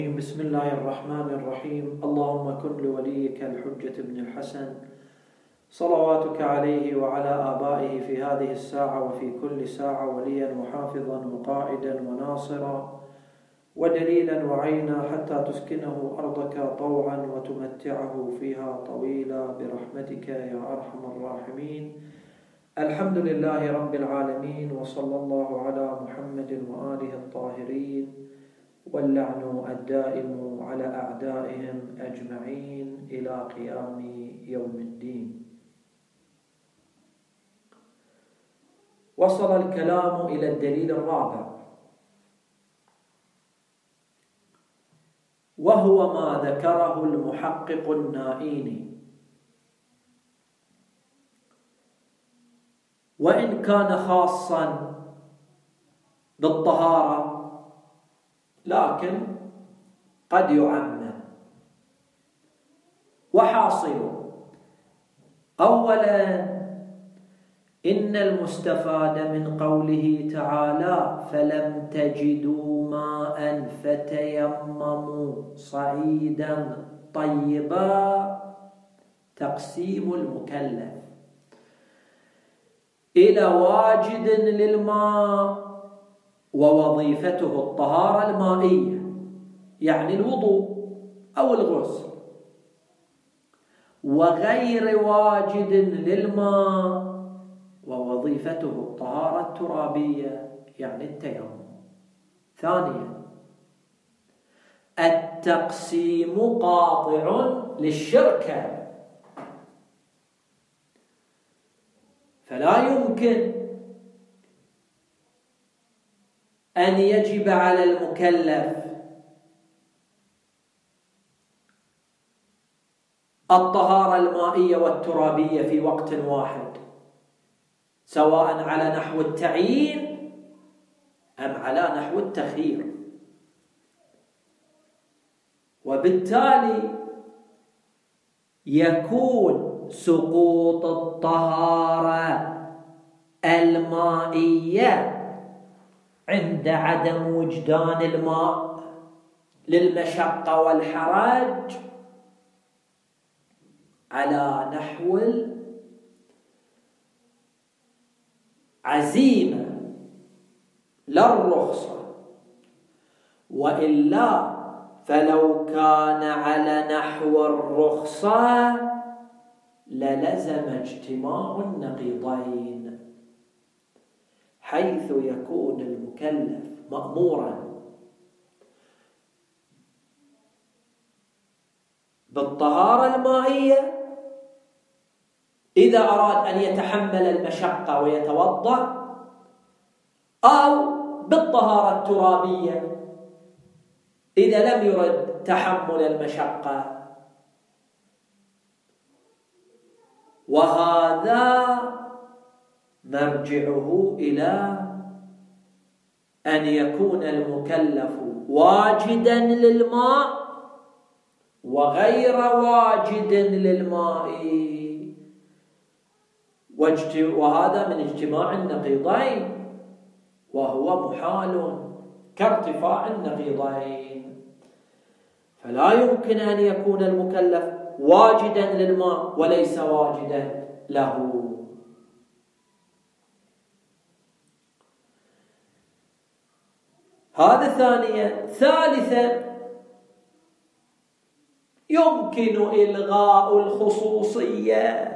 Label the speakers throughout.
Speaker 1: بسم الله الرحمن الرحيم. اللهم كن لوليك الحجة بن الحسن صلواتك عليه وعلى آبائه في هذه الساعة وفي كل ساعة وليا وحافظا وقائدا وناصرا ودليلا وعينا حتى تسكنه أرضك طوعا وتمتعه فيها طويلا برحمتك يا أرحم الراحمين. الحمد لله رب العالمين، وصلى الله على محمد وآله الطاهرين، واللعن الدائم على أعدائهم أجمعين إلى قيام يوم الدين. وصل الكلام إلى الدليل الرابع، وهو ما ذكره المحقق النائيني، وإن كان خاصا بالطهارة لكن قد يعمم. وحاصل أولا إن المستفاد من قوله تعالى فلم تجدوا ماء فتيمموا صعيدا طيبا تقسيم المكلف إلى واجد للماء ووظيفته الطهارة المائية، يعني الوضوء أو الغسل، وغير واجد للماء ووظيفته الطهارة الترابية، يعني التيمم. ثانيا التقسيم قاطع للشركة، فلا يمكن أن يجب على المكلف الطهارة المائية والترابية في وقت واحد، سواء على نحو التعيين أم على نحو التخيير. وبالتالي يكون سقوط الطهارة المائية عند عدم وجدان الماء للمشقة والحرج على نحو العزيمة لا الرخصة، وإلا فلو كان على نحو الرخصة للزم اجتماع النقيضين، حيث يكون المكلف مأمورا بالطهارة المائية إذا أراد أن يتحمل المشقة ويتوضأ، أو بالطهارة الترابية إذا لم يرد تحمل المشقة. وهذا مرجعه إلى أن يكون المكلف واجدا للماء وغير واجد للماء، وهذا من اجتماع النقيضين، وهو محال كارتفاع النقيضين. فلا يمكن أن يكون المكلف واجدا للماء وليس واجدا له. هذا ثانيا. ثالثا يمكن إلغاء الخصوصية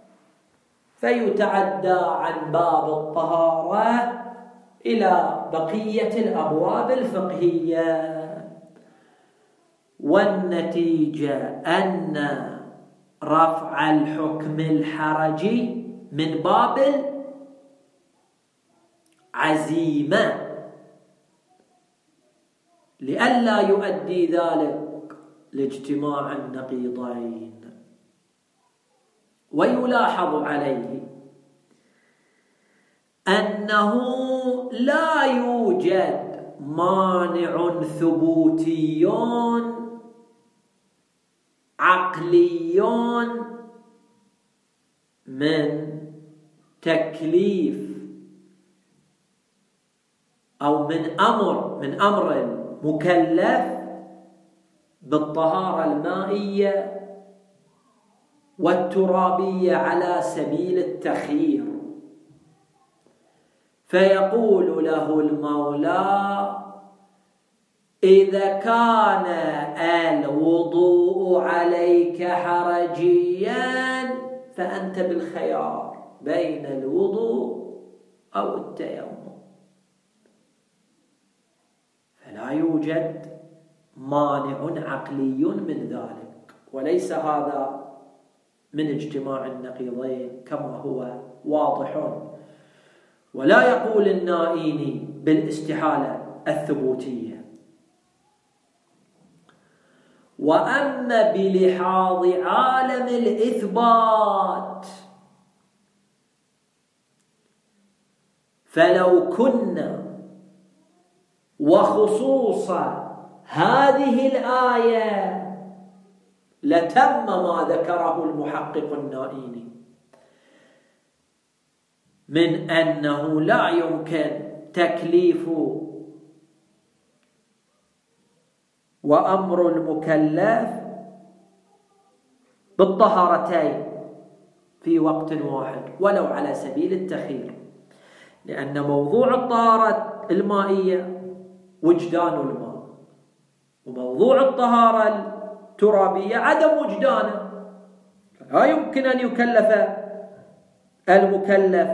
Speaker 1: فيتعدى عن باب الطهارة إلى بقية الأبواب الفقهية، والنتيجة أن رفع الحكم الحرجي من باب العزيمة لئلا يؤدي ذلك لاجتماع النقيضين. ويلاحظ عليه أنه لا يوجد مانع ثبوتي عقلي من تكليف أو من أمر المكلف
Speaker 2: بالطهارة المائية والترابية على سبيل التخيير، فيقول له المولى: إذا كان الوضوء عليك حرجيا فأنت بالخيار بين الوضوء أو التيمم، فلا يوجد مانع عقلي من ذلك، وليس هذا من اجتماع النقيضين كما هو واضح. ولا يقول النائيني بالاستحالة الثبوتية. وأما بلحاظ عالم الإثبات فلو كنا، وخصوصا هذه الآية، لتم ما ذكره المحقق النائيني من أنه لا يمكن تكليف وأمر المكلف بالطهارتين في وقت واحد ولو على سبيل التخيير، لأن موضوع الطهارة المائية وجدان الماء، وموضوع الطهارة الترابية عدم وجدانه، لا يمكن أن يكلف المكلف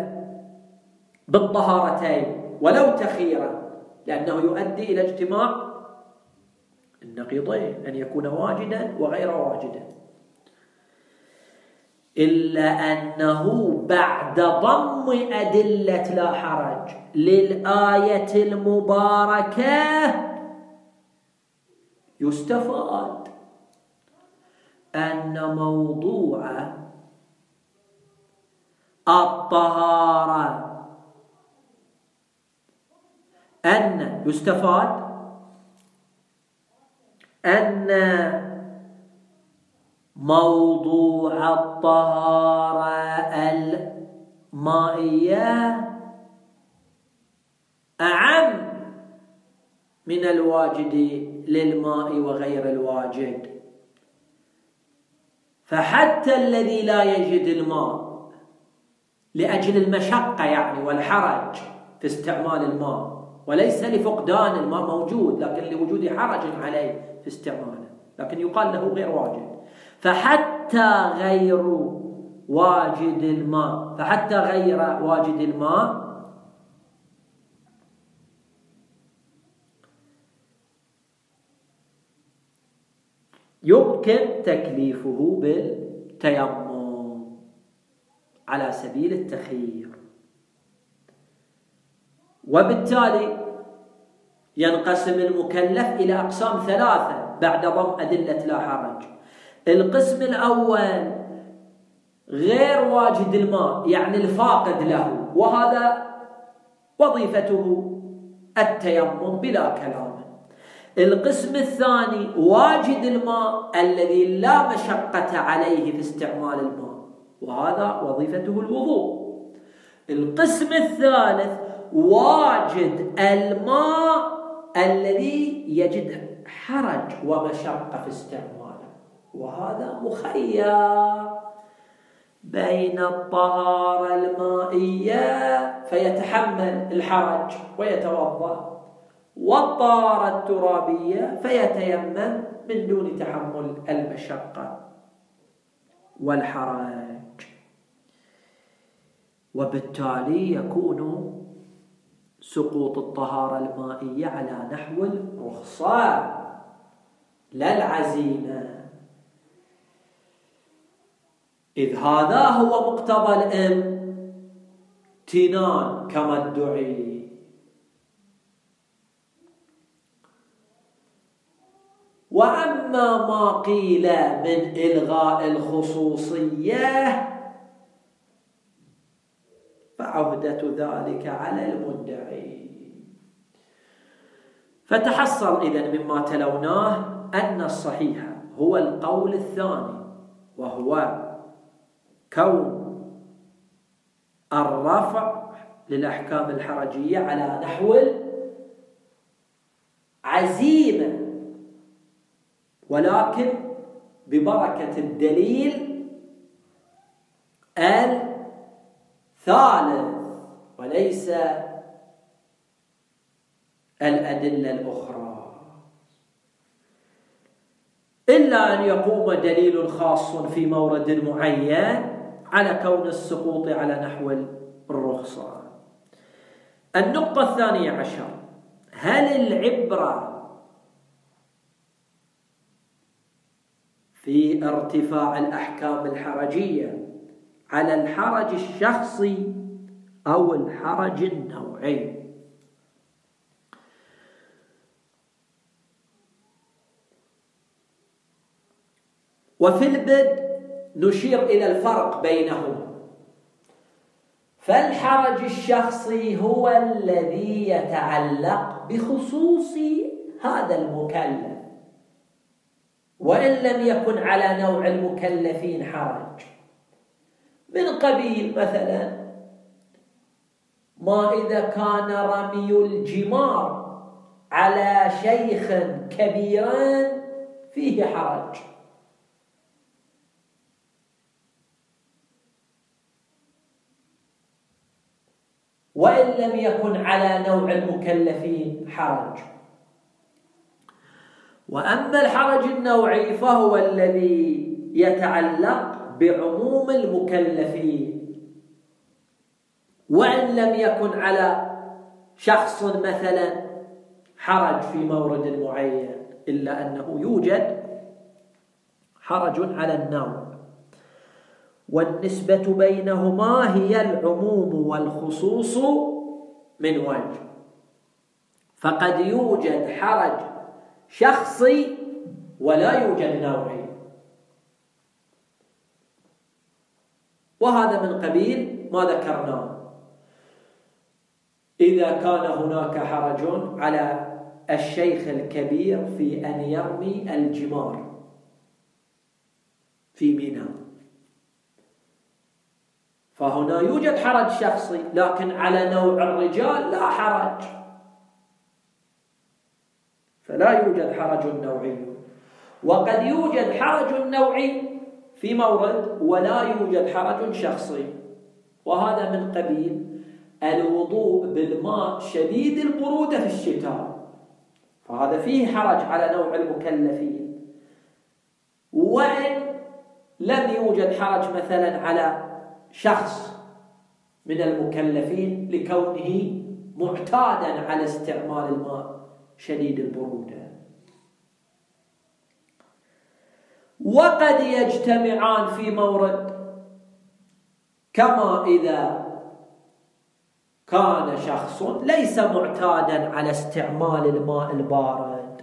Speaker 2: بالطهارتين ولو تخييرا، لأنه يؤدي إلى اجتماع النقيضين، أن يكون واجدا وغير واجدا. إلا أنه بعد ضم أدلة لا حرج للآية المباركة يستفاد أن موضوع الطهارة يستفاد أن موضوع الطهارة المائية أعم من الواجد للماء وغير الواجد، فحتى الذي لا يجد الماء لأجل المشقة يعني والحرج في استعمال الماء، وليس لفقدان الماء موجود لكن لوجود حرج عليه في استعماله، لكن يقال له غير واجد، فحتى غير واجد الماء يمكن تكليفه بالتيمم على سبيل التخيير. وبالتالي ينقسم المكلف إلى أقسام ثلاثة بعد ضم أدلة لا حرج. القسم الأول غير واجد الماء، يعني الفاقد له، وهذا وظيفته التيمم بلا كلام. القسم الثاني واجد الماء الذي لا مشقة عليه في استعمال الماء، وهذا وظيفته الوضوء. القسم الثالث واجد الماء الذي يجد حرج ومشقة في استعماله، وهذا مخير بين الطهارة المائية فيتحمل الحرج ويتوضأ، والطهارة الترابية فيتيمم من دون تحمل المشقة والحرج. وبالتالي يكون سقوط الطهارة المائية على نحو الرخصة لا العزيمة، إذ هذا هو مقتضى الامتنان كما ادعي. وأما ما قيل من إلغاء الخصوصية فعهدة ذلك على المدعي. فتحصل إذن مما تلوناه أن الصحيح هو القول الثاني، وهو كون الرفع للأحكام الحرجية على نحو عزيمة ولكن ببركة الدليل الثالث وليس الأدلة الأخرى، إلا أن يقوم دليل خاص في مورد معين على كون السقوط على نحو الرخصة. النقطة 12: هل العبرة في ارتفاع الأحكام الحرجية على الحرج الشخصي أو الحرج النوعي؟ وفي البدء نشير إلى الفرق بينهما. فالحرج الشخصي هو الذي يتعلق بخصوص هذا المكلف، وإن لم يكن على نوع المكلفين حرج، من قبيل مثلا ما إذا كان رمي الجمار على شيخ كبيرا فيه حرج، وإن لم يكن على نوع المكلفين حرج. وأما الحرج النوعي فهو الذي يتعلق بعموم المكلفين، وإن لم يكن على شخص مثلا حرج في مورد معين، إلا أنه يوجد حرج على النوع. والنسبة بينهما هي العموم والخصوص من وجه، فقد يوجد حرج شخصي ولا يوجد نوعي، وهذا من قبيل ما ذكرناه. إذا كان هناك حرج على الشيخ الكبير في أن يرمي الجمار في منى، فهنا يوجد حرج شخصي، لكن على نوع الرجال لا حرج، فلا يوجد حرج نوعي. وقد يوجد حرج نوعي في مورد ولا يوجد حرج شخصي، وهذا من قبيل الوضوء بالماء شديد البرودة في الشتاء، فهذا فيه حرج على نوع المكلفين، وإن لم يوجد حرج مثلا على شخص من المكلفين لكونه معتادا على استعمال الماء شديد البرودة. وقد يجتمعان في مورد، كما إذا كان شخص ليس معتادا على استعمال الماء البارد،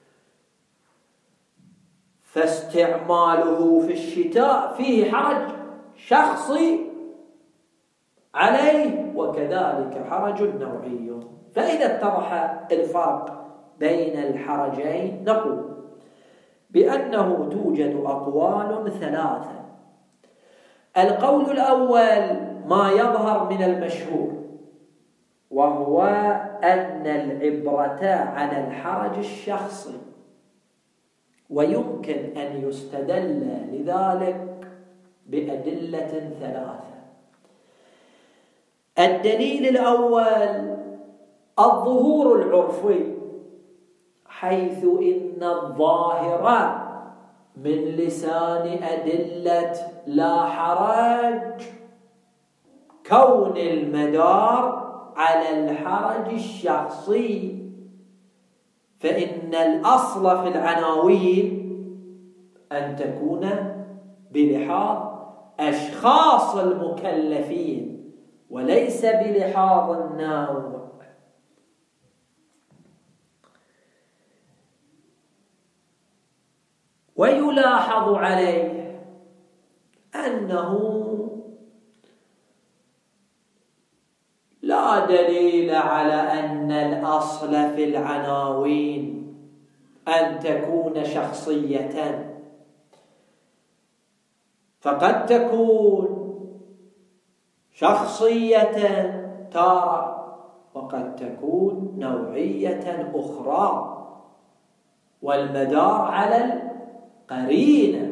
Speaker 2: فاستعماله في الشتاء فيه حرج شخصي عليه، وكذلك حرج نوعي. فإذا اتضح الفرق بين الحرجين نقول بأنه توجد أقوال ثلاثة. القول الأول ما يظهر من المشهور، وهو أن العبرة على الحرج الشخصي، ويمكن أن يستدل لذلك بأدلة ثلاثة. الدليل الأول الظهور العرفي، حيث إن الظاهر من لسان أدلة لا حرج كون المدار على الحرج الشخصي، فإن الأصل في العناوين أن تكون بلحاظ أشخاص المكلفين وليس بلحاظ النوع. ويلاحظ عليه أنه لا دليل على أن الأصل في العناوين أن تكون شخصية، فقد تكون شخصية تارة وقد تكون نوعية أخرى. والمدار على القرينة.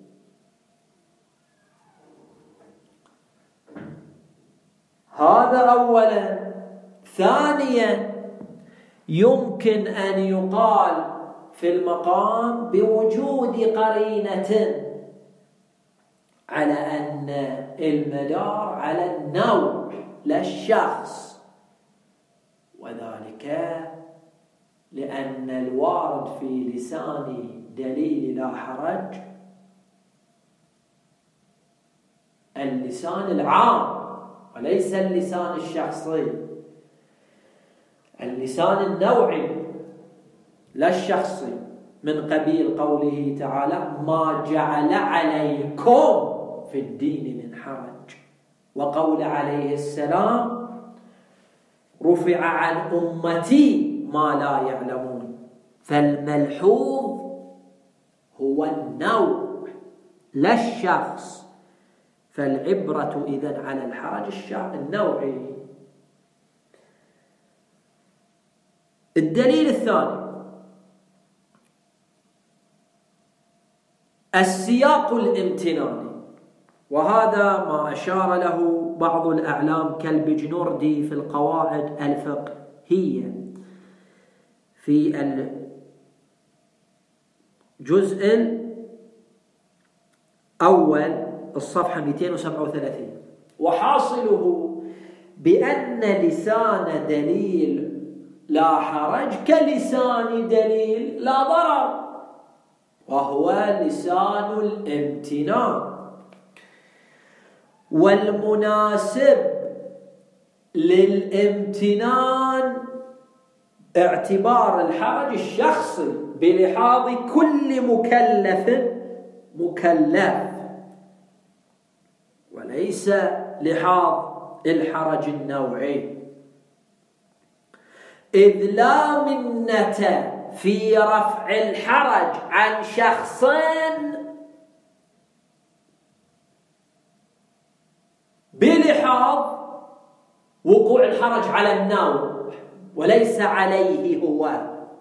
Speaker 2: هذا أولا. ثانيا، يمكن أن يقال في المقام بوجود قرينة على أن المدار على النوع لا الشخص، وذلك لأن الوارد في لسان دليل لا حرج اللسان العام وليس اللسان الشخصي، اللسان النوعي لا الشخصي، من قبيل قوله تعالى ما جعل عليكم في الدين من حرج، وقول عليه السلام رفع عن أمتي ما لا يعلمون. فالملحوظ هو النوع لا الشخص، فالعبرة إذن على الحرج النوعي. الدليل الثاني السياق الامتناني، وهذا ما أشار له بعض الأعلام كالبجنوردي في القواعد الفقهية في الجزء الأول الصفحة 237. وحاصله بأن لسان دليل لا حرج كلسان دليل لا ضرر، وهو لسان الامتنان. والمناسب للامتنان اعتبار الحرج الشخصي بلحاظ كل مكلف وليس لحاظ الحرج النوعي، إذ لا منة في رفع الحرج عن شخص بلحاظ وقوع الحرج على النوع وليس عليه هو،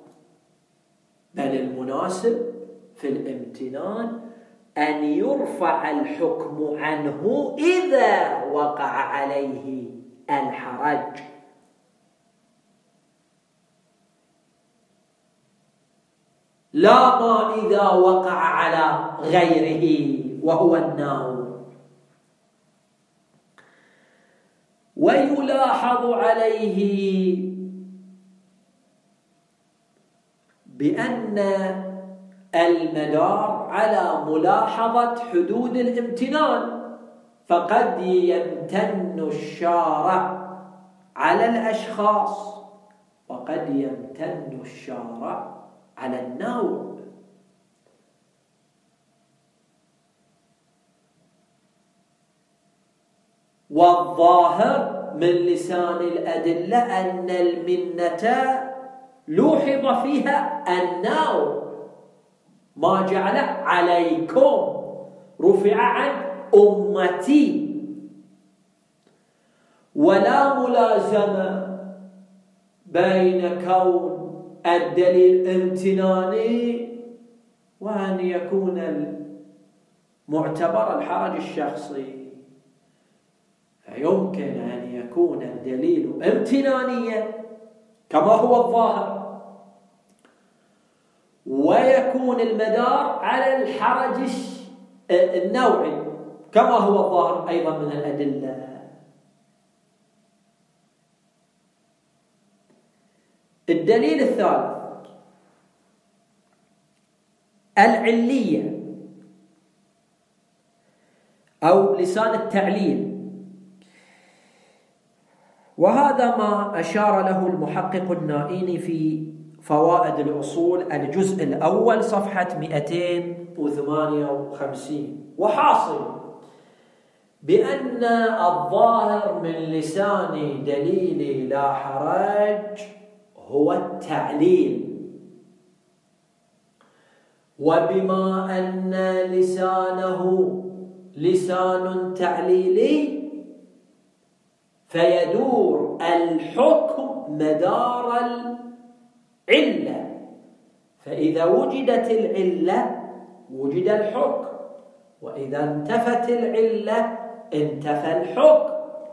Speaker 2: بل المناسب في الامتنان أن يرفع الحكم عنه إذا وقع عليه الحرج، لا ما إذا وقع على غيره وهو النوع. ويلاحظ عليه بأن المدار على ملاحظة حدود الامتنان، فقد يمتن الشارع على الأشخاص وقد يمتن الشارع على النوع. والظاهر من لسان الأدلة أن المنة لوحظ فيها النوع، ما جعل عليكم رفع عن أمتي، ولا ملازمة بين كون الدليل امتناني وأن يكون المعتبر الحرج الشخصي. فيمكن أن يكون الدليل امتنانيا كما هو الظاهر، ويكون المدار على الحرج النوعي كما هو الظاهر أيضا من الأدلة. الدليل الثالث العلية أو لسان التعليل، وهذا ما أشار له المحقق النائيني في فوائد الأصول الجزء الأول صفحة 258. وحاصل بأن الظاهر من لسان دليل لا حرج هو التعليل، وبما أن لسانه لسان تعليلي فيدور الحكم مدار العلة، فإذا وجدت العلة وجد الحكم، وإذا انتفت العلة انتفى الحكم.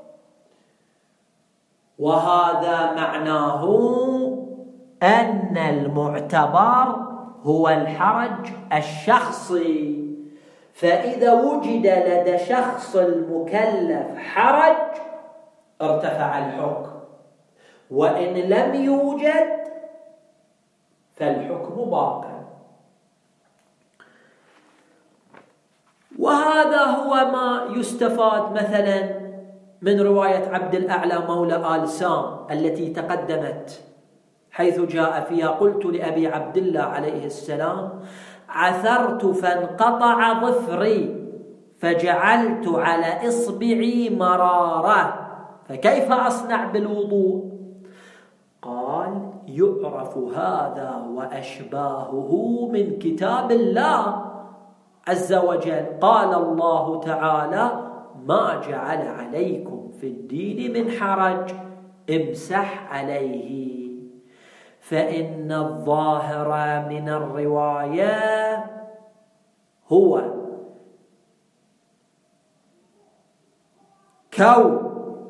Speaker 2: وهذا معناه أن المعتبر هو الحرج الشخصي. فإذا وجد لدى شخص المكلف حرج ارتفع الحكم، وإن لم يوجد فالحكم باق. وهذا هو ما يستفاد مثلا من رواية عبد الأعلى مولى آل سام التي تقدمت، حيث جاء فيها: قلت لأبي عبد الله عليه السلام: عثرت فانقطع ظفري فجعلت على إصبعي مرارة، فكيف أصنع بالوضوء؟ قال: يعرف هذا وأشباهه من كتاب الله عز وجل. قال الله تعالى: ما جعل عليكم في الدين من حرج امسح عليه. فإن الظاهر من الرواية هو كون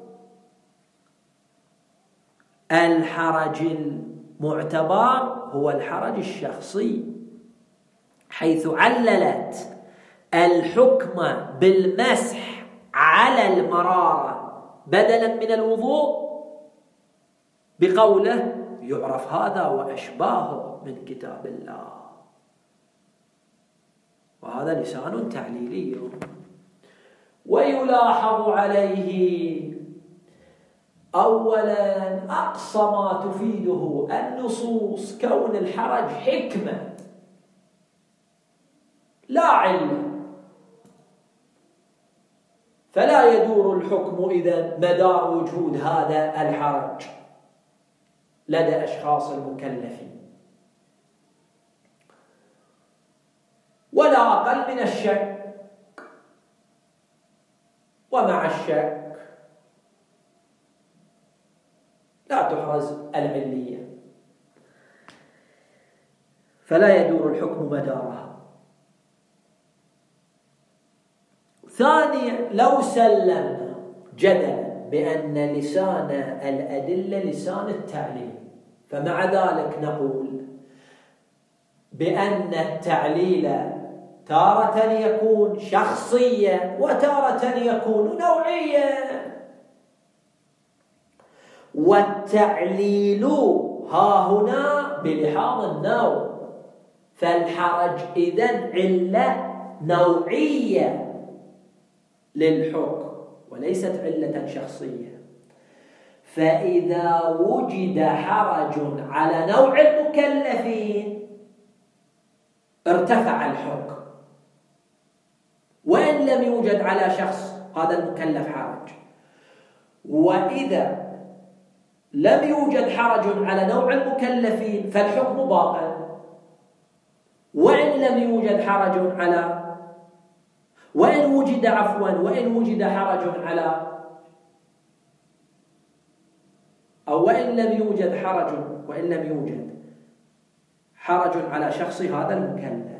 Speaker 2: الحرج المعتبر هو الحرج الشخصي، حيث عللت الحكم بالمسح على المرارة بدلا من الوضوء بقوله: يعرف هذا وأشباهه من كتاب الله. وهذا لسان تعليلي. ويلاحظ عليه أولا أقصى ما تفيده النصوص كون الحرج حكمة لا علة، فلا يدور الحكم إذن مدار وجود هذا الحرج لدى أشخاص المكلفين، ولا أقل من الشك. ومع الشك لا تحرز العلية، فلا يدور الحكم مدارها. ثانيا، لو سلمنا جدلا بأن لسان الأدلة لسان التعليل، فمع ذلك نقول بأن التعليل تارة يكون شخصيا وتارة يكون نوعيا، والتعليل ها هنا بلحاظ النوع، فالحرج إذن علة نوعية للحكم وليست علة شخصية. فإذا وجد حرج على نوع المكلفين ارتفع الحكم، وإن لم يوجد على شخص هذا المكلف حرج. وإذا لم يوجد حرج على نوع المكلفين فالحكم باق، وإن لم يوجد حرج على وإن وجد حرج على أو وإن لم يوجد حرج على شخص هذا المكلف.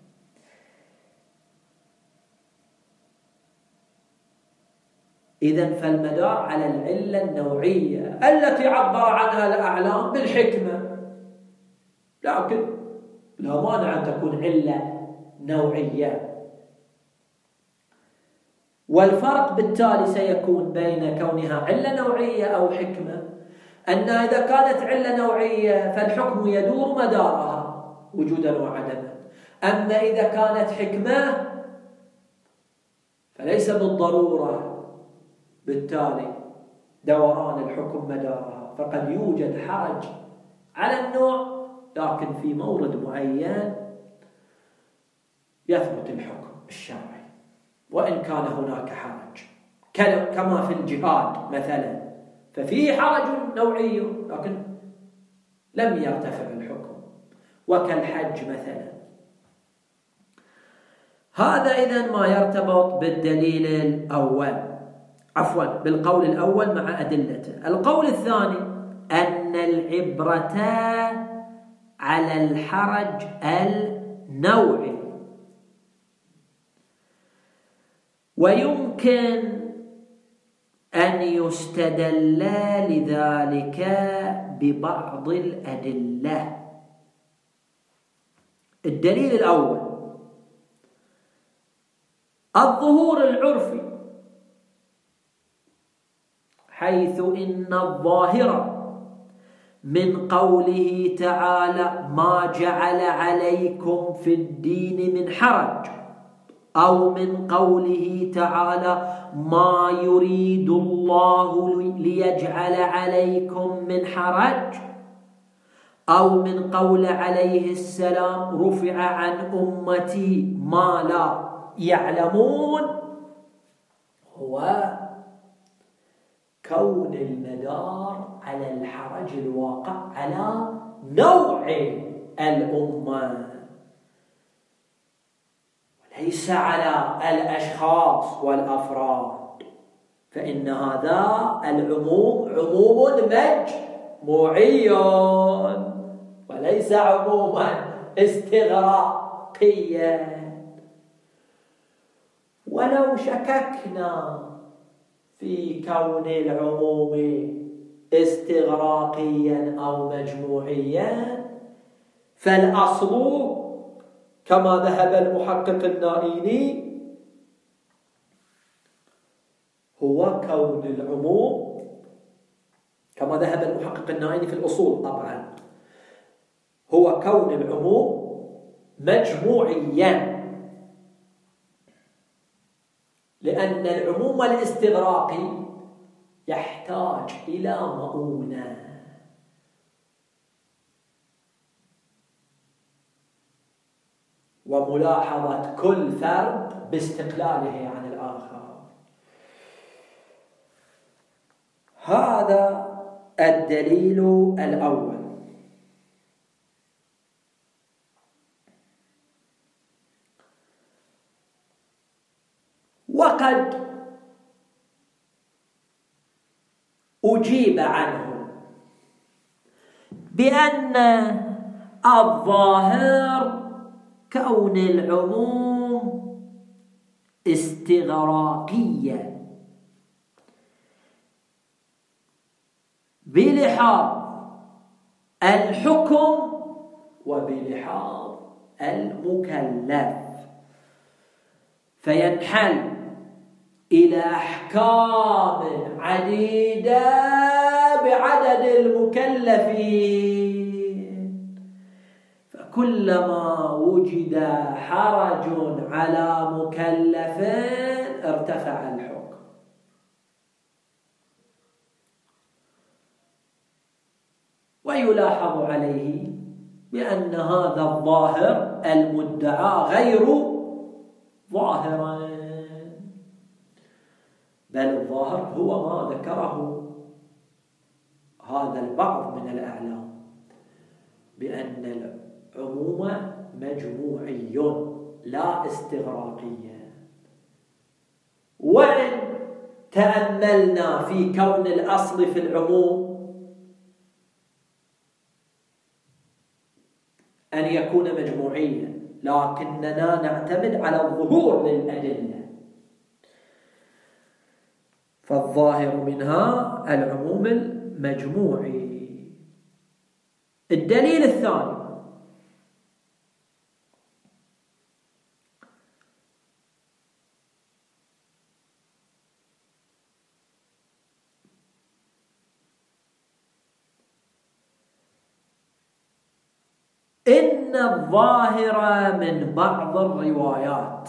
Speaker 2: إذن فالمدار على العلة النوعية التي عبر عنها الأعلام بالحكمة، لكن لا مانع أن تكون علة نوعية. والفرق بالتالي سيكون بين كونها علة نوعية أو حكمة، أن إذا كانت علة نوعية فالحكم يدور مدارها وجودا وعدما، أما إذا كانت حكمة فليس بالضرورة بالتالي دوران الحكم مدارها، فقد يوجد حرج على النوع لكن في مورد معين يثبت الحكم الشرعي وإن كان هناك حرج، كما في الجهاد مثلا ففيه حرج نوعي لكن لم يرتفع الحكم، وكالحج مثلا. هذا إذن ما يرتبط بالدليل الأول، بالقول الأول مع أدلته. القول الثاني أن العبرة على الحرج النوعي. ويمكن أن يستدل لذلك ببعض الأدلة. الدليل الأول الظهور العرفي، حيث إن الظاهر من قوله تعالى ما جعل عليكم في الدين من حرج، أو من قوله تعالى ما يريد الله ليجعل عليكم من حرج، أو من قول عليه السلام رفع عن أمتي ما لا يعلمون، هو كون المدار على الحرج الواقع على نوع الأمة وليس على الأشخاص والأفراد، فإن هذا العموم عموم مجموعي وليس عموما استغراقيا. ولو شككنا في كون العموم استغراقيا أو مجموعيا، فالأصل كما ذهب المحقق النائيني هو كون العموم، كما ذهب المحقق النائيني في الأصول طبعا، هو كون العموم مجموعيا، لأن العموم الاستغراقي يحتاج إلى مؤونة، وملاحظة كل فرد باستقلاله عن الآخر. هذا الدليل الأول. وقد أجيب عنه بأن الظاهر كون العموم استغراقيا بلحاظ الحكم وبلحاظ المكلف، فينحل إلى أحكام عديدة بعدد المكلفين، فكلما وجد حرج على مكلف ارتفع الحكم. ويلاحظ عليه بأن هذا الظاهر المدعى غير ظاهرا، بل الظاهر هو ما ذكره هذا البعض من الأعلام بأن العموم مجموعي لا استغراقي. وإن تأملنا في كون الأصل في العموم أن يكون مجموعيا، لكننا نعتمد على الظهور للأدلة، فالظاهر منها العموم المجموعي. الدليل الثاني إن الظاهر من بعض الروايات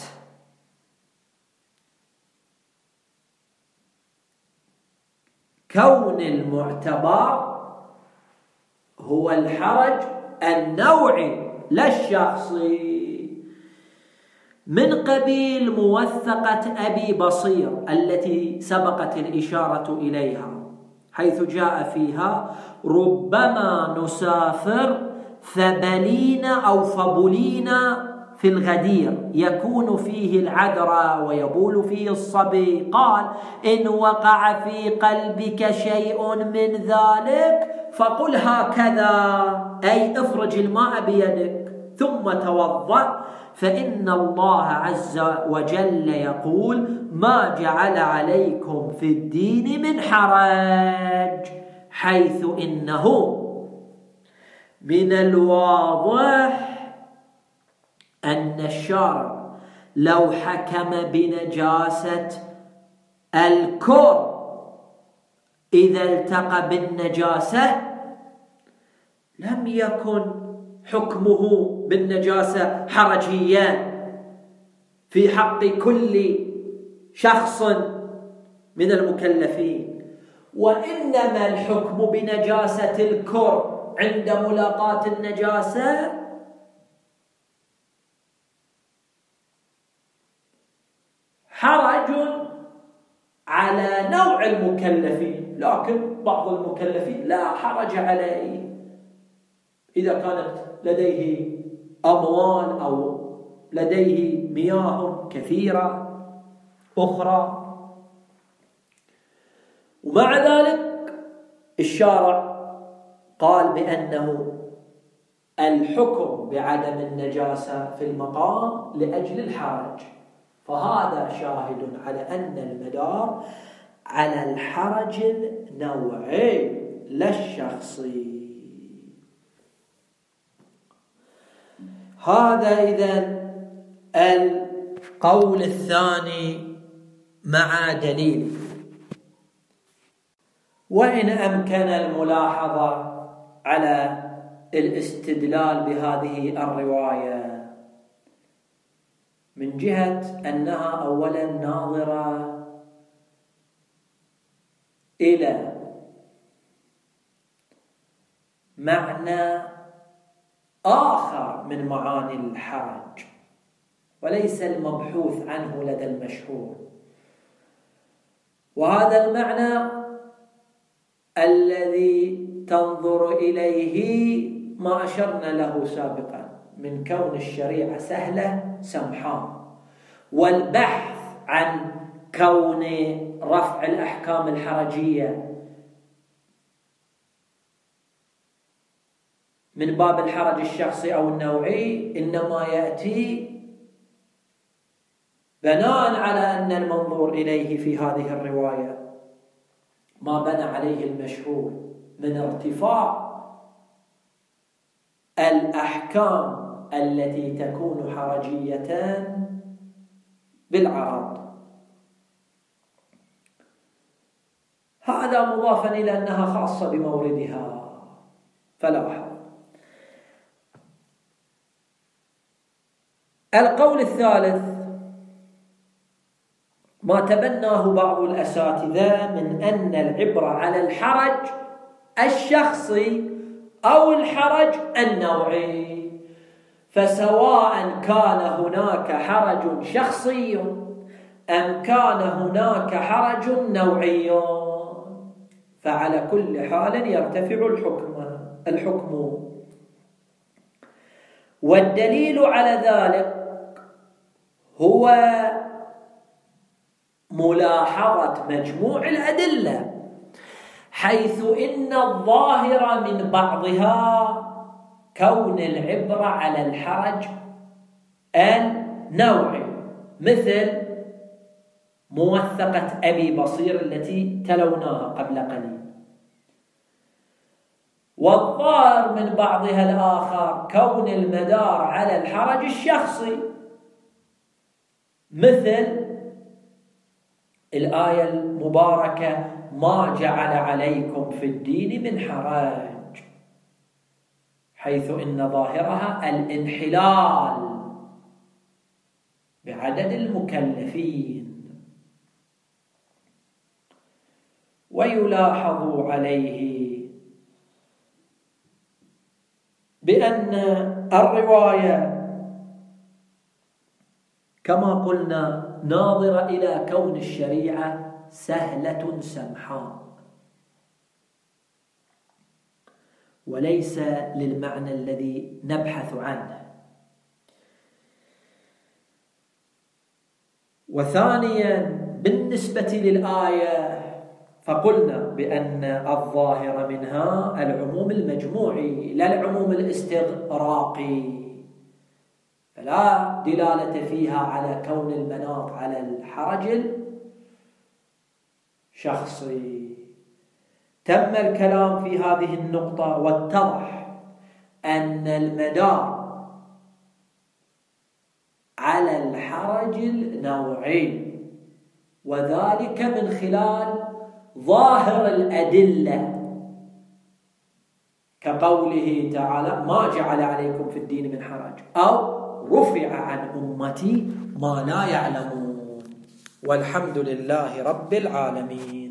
Speaker 2: كون المعتبر هو الحرج النوعي لا الشخصي، من قبيل موثقة أبي بصير التي سبقت الإشارة إليها، حيث جاء فيها ربما نسافر فبلين أو فبلين في الغدير يكون فيه العذراء ويبول فيه الصبي، قال إن وقع في قلبك شيء من ذلك فقل هكذا، أي افرج الماء بيدك ثم توضأ، فإن الله عز وجل يقول: ما جعل عليكم في الدين من حرج، حيث إنه من الواضح أن الشارع لو حكم بنجاسة الكر إذا التقى بالنجاسة لم يكن حكمه بالنجاسة حرجيا في حق كل شخص من المكلفين، وإنما الحكم بنجاسة الكر عند ملاقاة النجاسة حرج على نوع المكلفين، لكن بعض المكلفين لا حرج عليه إذا كانت لديه أموال أو لديه مياه كثيرة أخرى. ومع ذلك الشارع قال بأنه الحكم بعدم النجاسة في المقام لأجل الحرج، فهذا شاهد على أن المدار على الحرج النوعي لا الشخصي. هذا إذن القول الثاني مع دليل. وإن أمكن الملاحظة على الاستدلال بهذه الرواية من جهة أنها أولا ناظرة إلى معنى آخر من معاني الحرج وليس المبحوث عنه لدى المشهور، وهذا المعنى الذي تنظر إليه ما أشرنا له سابقا من كون الشريعة سهلة سمحاء، والبحث عن كون رفع الأحكام الحرجية من باب الحرج الشخصي أو النوعي إنما يأتي بناء على أن المنظور إليه في هذه الرواية ما بنى عليه المشهور من ارتفاع الأحكام التي تكون حرجية بالعرض. هذا مضافا إلى أنها خاصة بموردها. فلاحظ القول الثالث ما تبناه بعض الأساتذة من أن العبرة على الحرج الشخصي أو الحرج النوعي، فسواء كان هناك حرج شخصي أم كان هناك حرج نوعي فعلى كل حال يرتفع الحكم. والدليل على ذلك هو ملاحظة مجموع الأدلة، حيث إن الظاهر من بعضها كون العبرة على الحرج النوعي، مثل موثقة أبي بصير التي تلوناها قبل قليل، والظاهر من بعضها الآخر كون المدار على الحرج الشخصي، مثل الآية المباركة ما جعل عليكم في الدين من حرج، حيث إن ظاهرها الانحلال بعدد المكلفين. ويلاحظ عليه بأن الرواية كما قلنا ناظرة إلى كون الشريعة سهلة سمحاء وليس للمعنى الذي نبحث عنه. وثانيا بالنسبة للآية فقلنا بأن الظاهر منها العموم المجموعي لا العموم الاستغراقي، فلا دلالة فيها على كون المناط على الحرج الشخصي. تم الكلام في هذه النقطة واتضح أن المدار على الحرج النوعي، وذلك من خلال ظاهر الأدلة كقوله تعالى ما جعل عليكم في الدين من حرج، أو رفع عن أمتي ما لا يعلمون. والحمد لله رب العالمين.